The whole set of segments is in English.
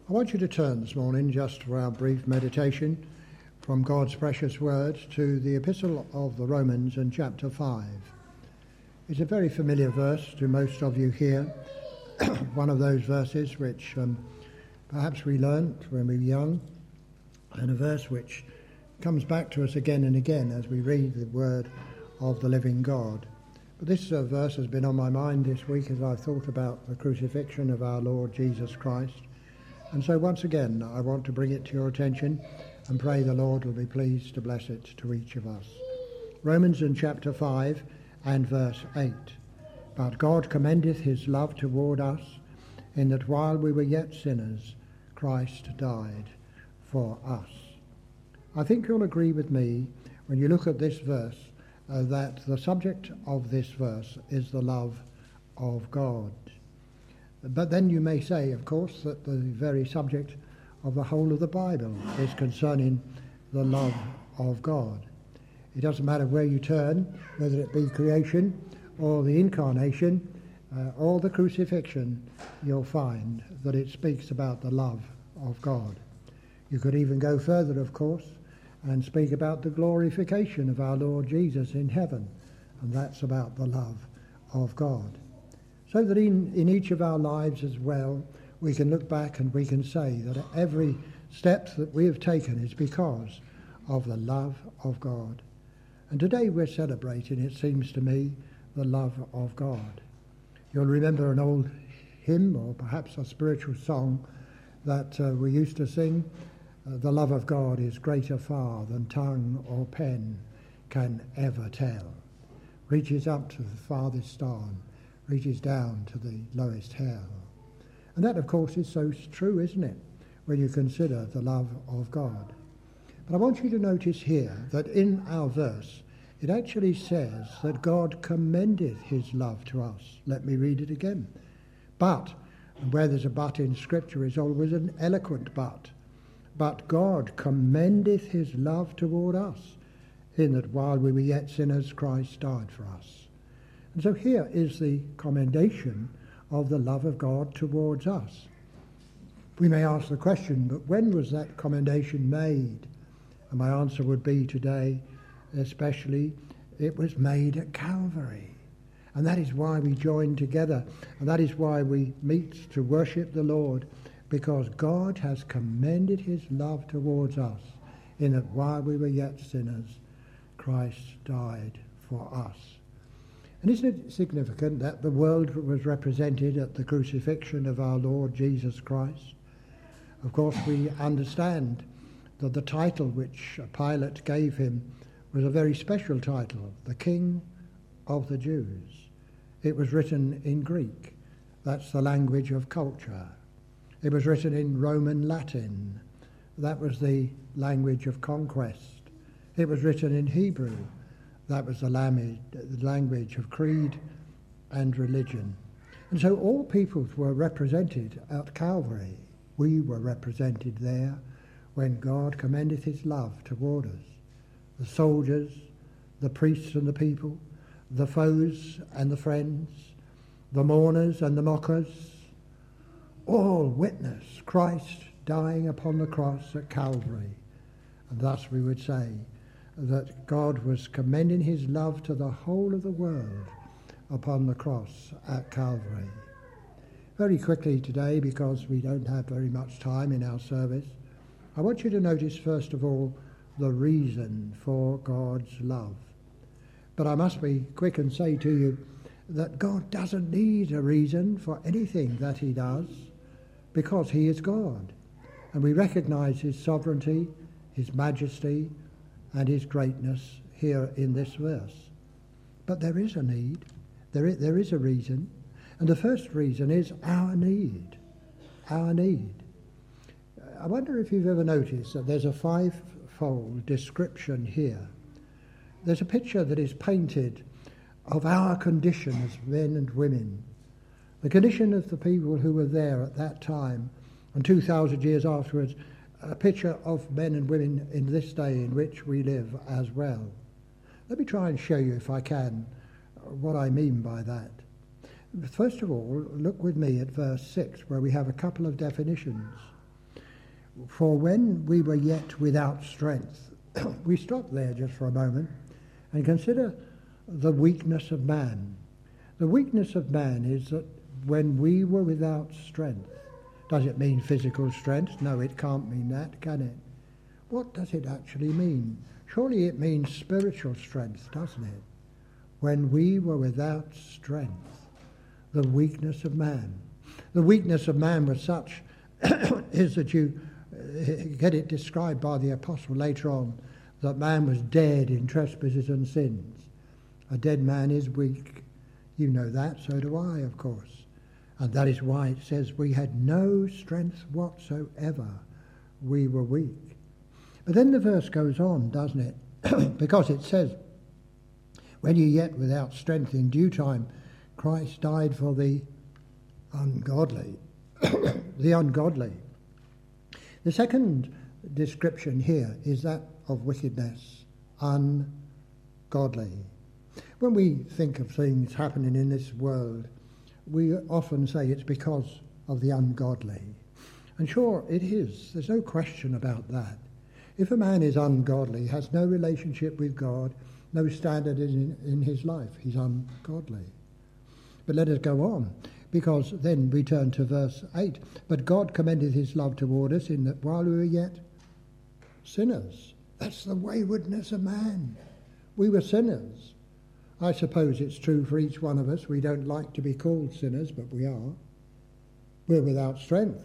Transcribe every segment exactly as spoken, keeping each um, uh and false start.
I want you to turn this morning, just for our brief meditation, from God's precious words to the Epistle of the Romans in chapter five. It's a very familiar verse to most of you here, one of those verses which um, perhaps we learnt when we were young, and a verse which comes back to us again and again as we read the word of the living God. But this uh, verse has been on my mind this week as I've thought about the crucifixion of our Lord Jesus Christ. And so once again, I want to bring it to your attention and pray the Lord will be pleased to bless it to each of us. Romans in chapter five and verse eight. But God commendeth his love toward us, in that while we were yet sinners, Christ died for us. I think you'll agree with me when you look at this verse uh, that the subject of this verse is the love of God. But then you may say, of course, that the very subject of the whole of the Bible is concerning the love of God. It doesn't matter where you turn, whether it be creation or the incarnation uh, or the crucifixion, you'll find that it speaks about the love of God. You could even go further, of course, and speak about the glorification of our Lord Jesus in heaven, and that's about the love of God. So that in, in each of our lives as well, we can look back and we can say that every step that we have taken is because of the love of God. And today we're celebrating, it seems to me, the love of God. You'll remember an old hymn or perhaps a spiritual song that uh, we used to sing. Uh, the love of God is greater far than tongue or pen can ever tell. Reaches up to the farthest star, reaches down to the lowest hell. And that, of course, is so true, isn't it, when you consider the love of God. But I want you to notice here that in our verse, it actually says that God commendeth his love to us. Let me read it again. But, and where there's a but in Scripture is always an eloquent but. But God commendeth his love toward us, in that while we were yet sinners, Christ died for us. And so here is the commendation of the love of God towards us. We may ask the question, but when was that commendation made? And my answer would be today, especially, it was made at Calvary. And that is why we join together. And that is why we meet to worship the Lord, because God has commended his love towards us, in that while we were yet sinners, Christ died for us. And isn't it significant that the world was represented at the crucifixion of our Lord Jesus Christ? Of course, we understand that the title which Pilate gave him was a very special title, the King of the Jews. It was written in Greek. That's the language of culture. It was written in Roman Latin. That was the language of conquest. It was written in Hebrew. That was the language of creed and religion. And so all peoples were represented at Calvary. We were represented there when God commendeth his love toward us. The soldiers, the priests and the people, the foes and the friends, the mourners and the mockers, all witness Christ dying upon the cross at Calvary. And thus we would say that God was commending his love to the whole of the world upon the cross at Calvary. Very quickly today, because we don't have very much time in our service, I want you to notice first of all the reason for God's love. But I must be quick and say to you that God doesn't need a reason for anything that he does, because he is God. And we recognize his sovereignty, his majesty, and his greatness here in this verse. But there is a need. There is, there is a reason. And the first reason is our need. Our need. I wonder if you've ever noticed that there's a five-fold description here. There's a picture that is painted of our condition as men and women. The condition of the people who were there at that time, and two thousand years afterwards, a picture of men and women in this day in which we live as well. Let me try and show you, if I can, what I mean by that. First of all, look with me at verse six, where we have a couple of definitions. For when we were yet without strength, we stop there just for a moment and consider the weakness of man. The weakness of man is that when we were without strength, does it mean physical strength? No, it can't mean that, can it? What does it actually mean? Surely it means spiritual strength, doesn't it? When we were without strength, the weakness of man. The weakness of man was such is that you get it described by the apostle later on, that man was dead in trespasses and sins. A dead man is weak. You know that, so do I, of course. And that is why it says we had no strength whatsoever. We were weak. But then the verse goes on, doesn't it? Because it says, when you yet without strength, in due time, Christ died for the ungodly. The ungodly. The second description here is that of wickedness, ungodly. When we think of things happening in this world, we often say it's because of the ungodly. And sure, it is. There's no question about that. If a man is ungodly, has no relationship with God, no standard in, in his life, he's ungodly. But let us go on, because then we turn to verse eight. But God commended his love toward us in that while we were yet sinners. That's the waywardness of man. We were sinners. I suppose it's true for each one of us. We don't like to be called sinners, but we are. We're without strength.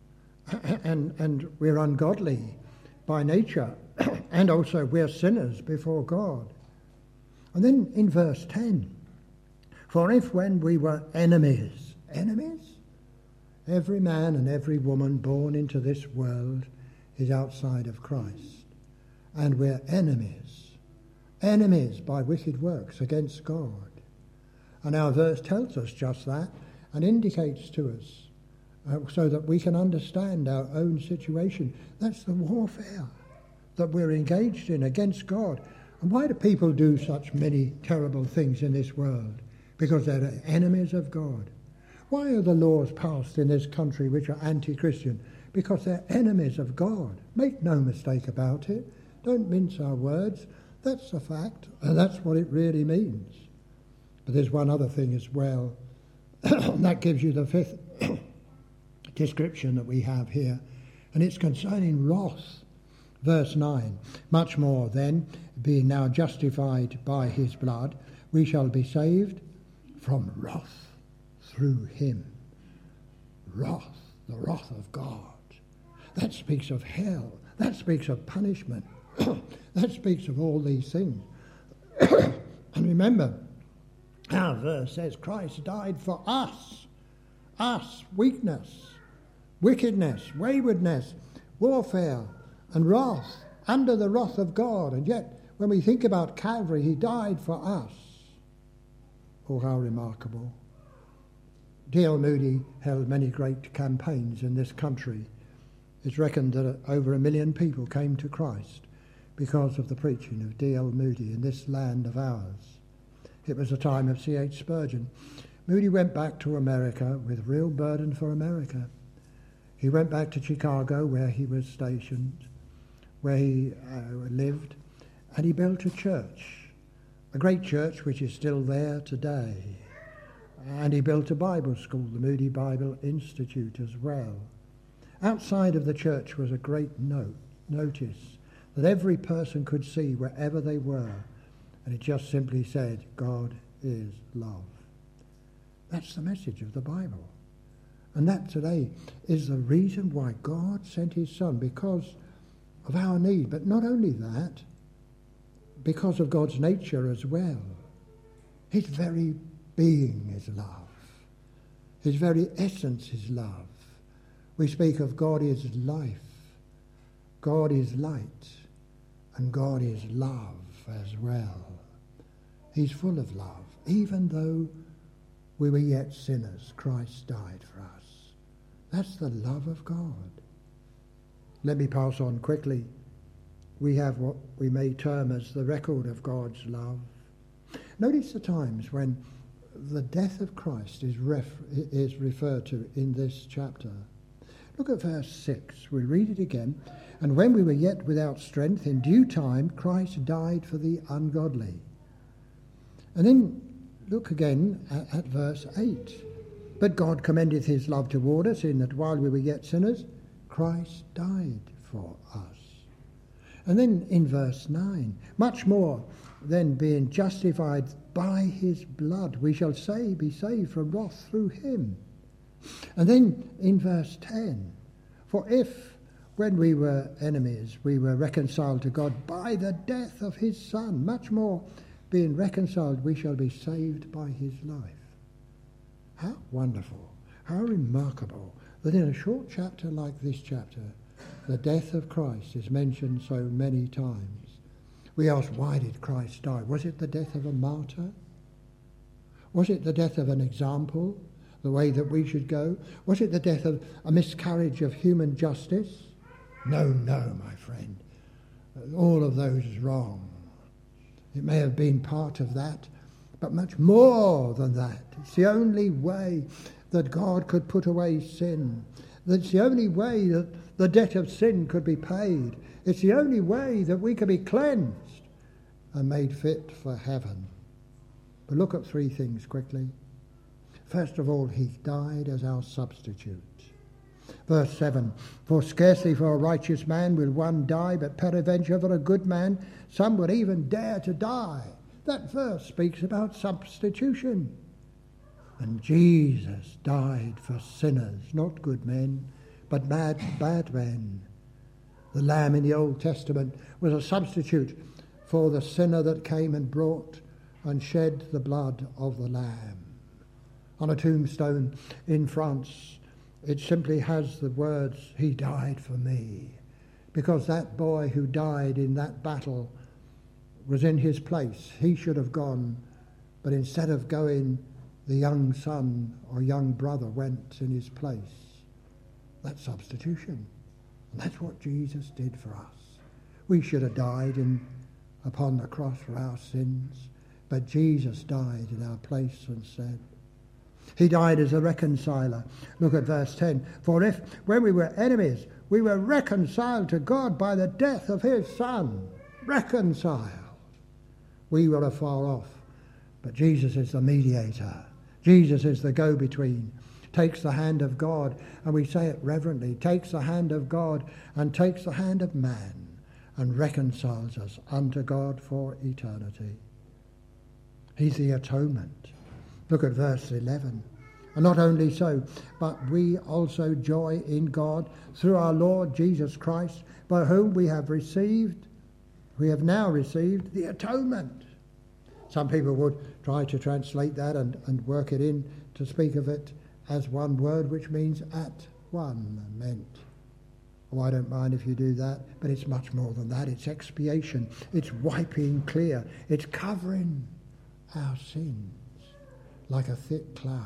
and, and we're ungodly by nature. And also we're sinners before God. And then in verse ten, for if when we were enemies, enemies? Every man and every woman born into this world is outside of Christ. And we're enemies. Enemies by wicked works against God. And our verse tells us just that and indicates to us uh, so that we can understand our own situation. That's the warfare that we're engaged in against God. And why do people do such many terrible things in this world? Because they're enemies of God. Why are the laws passed in this country which are anti-Christian? Because they're enemies of God. Make no mistake about it. Don't mince our words. That's a fact, and that's what it really means. But there's one other thing as well. That gives you the fifth description that we have here, and it's concerning wrath. Verse nine, much more then, being now justified by his blood, we shall be saved from wrath through him. Wrath, the wrath of God. That speaks of hell. That speaks of punishment. That speaks of all these things. And remember, our verse says Christ died for us. Us, weakness, wickedness, waywardness, warfare, and wrath, under the wrath of God. And yet, when we think about Calvary, he died for us. Oh, how remarkable. D L Moody held many great campaigns in this country. It's reckoned that over a million people came to Christ because of the preaching of D L Moody in this land of ours. It was a time of C H Spurgeon. Moody went back to America with real burden for America. He went back to Chicago, where he was stationed, where he uh, lived, and he built a church, a great church which is still there today. And he built a Bible school, the Moody Bible Institute, as well. Outside of the church was a great note, notice that every person could see wherever they were, and it just simply said, God is love. That's the message of the Bible. And that today is the reason why God sent his Son, because of our need. But not only that, because of God's nature as well. His very being is love. His very essence is love. We speak of God is life, God is light, and God is love as well. He's full of love. Even though we were yet sinners, Christ died for us. That's the love of God. Let me pass on quickly. We have what we may term as the record of God's love. Notice the times when the death of Christ is, ref- is referred to in this chapter. Look at verse six. We'll read it again. And when we were yet without strength, in due time Christ died for the ungodly. And then look again at, at verse eight. But God commendeth his love toward us, in that while we were yet sinners, Christ died for us. And then in verse nine, much more than being justified by his blood, we shall say, be saved from wrath through him. And then in verse ten, for if when we were enemies we were reconciled to God by the death of his Son, much more being reconciled we shall be saved by his life. How wonderful, how remarkable that in a short chapter like this chapter, the death of Christ is mentioned so many times. We ask, why did Christ die? Was it the death of a martyr? Was it the death of an example, the way that we should go? Was it the death of a miscarriage of human justice? No, no, my friend. All of those is wrong. It may have been part of that, but much more than that. It's the only way that God could put away sin. It's the only way that the debt of sin could be paid. It's the only way that we could be cleansed and made fit for heaven. But look at three things quickly. First of all, he died as our substitute. Verse seven, for scarcely for a righteous man will one die, but peradventure for a good man some would even dare to die. That verse speaks about substitution. And Jesus died for sinners, not good men, but bad, bad men. The Lamb in the Old Testament was a substitute for the sinner that came and brought and shed the blood of the Lamb. On a tombstone in France, it simply has the words, he died for me, because that boy who died in that battle was in his place. He should have gone, but instead of going, the young son or young brother went in his place. That's substitution. And that's what Jesus did for us. We should have died in, upon the cross for our sins, but Jesus died in our place and said, he died as a reconciler. Look at verse ten. For if, when we were enemies, we were reconciled to God by the death of his Son, reconciled, we were afar off. But Jesus is the mediator. Jesus is the go-between. Takes the hand of God, and we say it reverently, takes the hand of God and takes the hand of man and reconciles us unto God for eternity. He's the atonement. Look at verse eleven. And not only so, but we also joy in God through our Lord Jesus Christ, by whom we have received, we have now received the atonement. Some people would try to translate that and, and work it in to speak of it as one word, which means at one, meant. Oh, I don't mind if you do that, but it's much more than that. It's expiation. It's wiping clear. It's covering our sins like a thick cloud.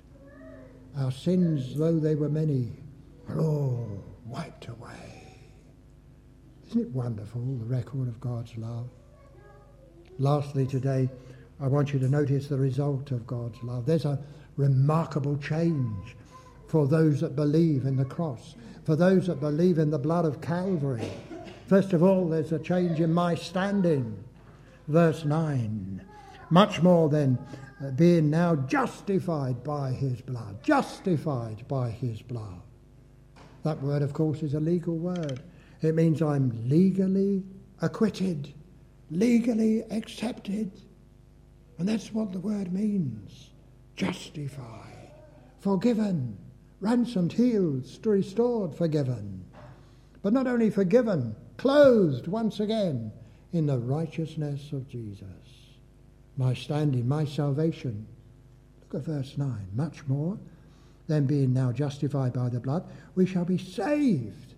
Our sins, though they were many, are all wiped away. Isn't it wonderful, the record of God's love? Lastly today, I want you to notice the result of God's love. There's a remarkable change for those that believe in the cross, for those that believe in the blood of Calvary. First of all, there's a change in my standing. Verse nine, much more than uh, being now justified by his blood, justified by his blood. That word, of course, is a legal word. It means I'm legally acquitted, legally accepted. And that's what the word means. Justified, forgiven, ransomed, healed, restored, forgiven. But not only forgiven, clothed once again in the righteousness of Jesus. My standing, my salvation. Look at verse nine. Much more than being now justified by the blood, we shall be saved.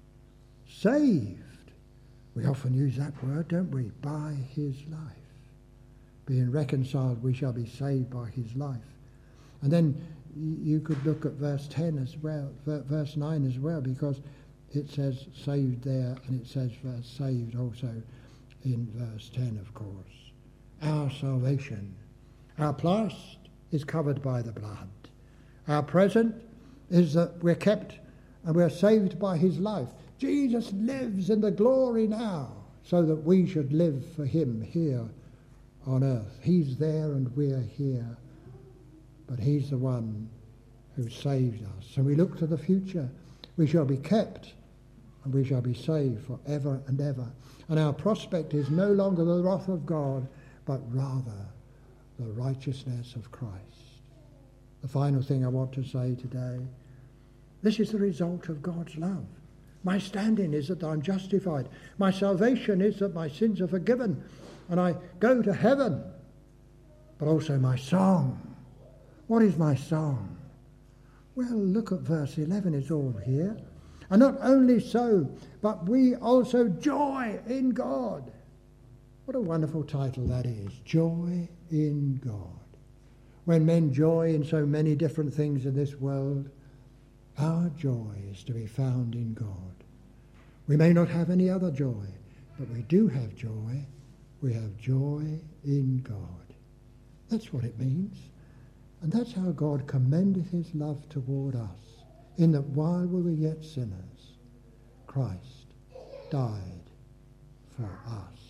Saved. We often use that word, don't we? By his life. Being reconciled, we shall be saved by his life. And then you could look at verse ten as well, verse nine as well, because it says saved there, and it says saved also in verse ten, of course. Our salvation, our past is covered by the blood. Our present is that we're kept and we are saved by his life. Jesus lives in the glory now, so that we should live for him here on earth. He's there and we're here, but he's the one who saved us. And we look to the future. We shall be kept and we shall be saved forever and ever. And our prospect is no longer the wrath of God, but rather the righteousness of Christ. The final thing I want to say today, this is the result of God's love. My standing is that I'm justified. My salvation is that my sins are forgiven and I go to heaven. But also my song. What is my song? Well, look at verse eleven, it's all here. And not only so, but we also joy in God. What a wonderful title that is, Joy in God. When men joy in so many different things in this world, our joy is to be found in God. We may not have any other joy, but we do have joy. We have joy in God. That's what it means. And that's how God commendeth his love toward us, in that while we were yet sinners, Christ died for us.